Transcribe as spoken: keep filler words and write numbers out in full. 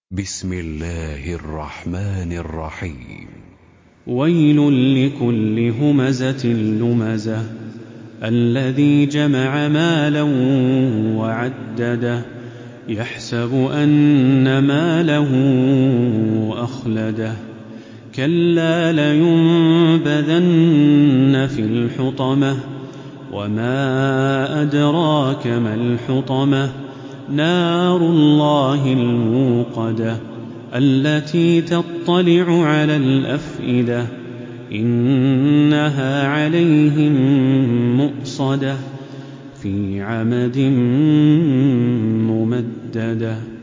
بسم الله الرحمن الرحيم. ويل لكل همزة لمزة الذي جمع مالا وعدده يحسب أن ماله أخلده كلا لينبذن في الحطمة وما أدراك ما الحطمة نار الله الموقدة التي تطلع على الأفئدة إنها عليهم مؤصدة في عمد ممددة.